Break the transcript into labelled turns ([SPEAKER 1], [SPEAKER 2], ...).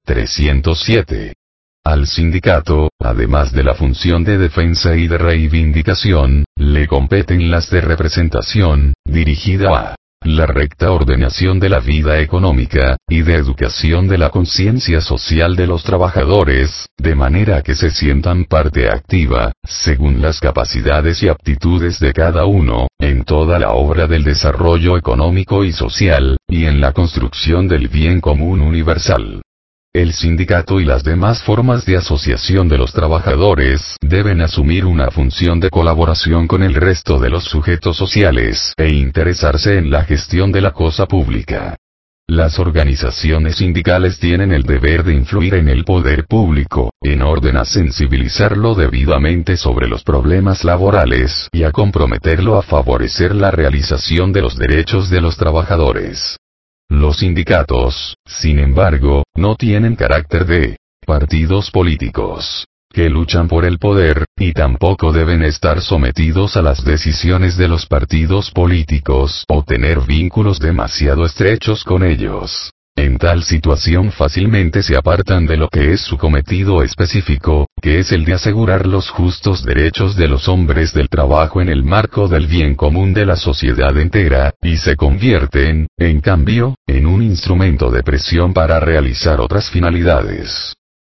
[SPEAKER 1] 307. Al sindicato, además de la función de defensa y de reivindicación, le competen las de representación, dirigida a la recta ordenación de la vida económica, y de educación de la conciencia social de los trabajadores, de manera que se sientan parte activa, según las capacidades y aptitudes de cada uno, en toda la obra del desarrollo económico y social, y en la construcción del bien común universal. El sindicato y las demás formas de asociación de los trabajadores deben asumir una función de colaboración con el resto de los sujetos sociales e interesarse en la gestión de la cosa pública. Las organizaciones sindicales tienen el deber de influir en el poder público, en orden a sensibilizarlo debidamente sobre los problemas laborales y a comprometerlo a favorecer la realización de los derechos de los trabajadores. Los sindicatos, sin embargo, no tienen carácter de partidos políticos que luchan por el poder, y tampoco deben estar sometidos a las decisiones de los partidos políticos o tener vínculos demasiado estrechos con ellos. En tal situación fácilmente se apartan de lo que es su cometido específico, que es el de asegurar los justos derechos de los hombres del trabajo en el marco del bien común de la sociedad entera, y se convierten, en cambio, en un instrumento de presión para realizar otras finalidades.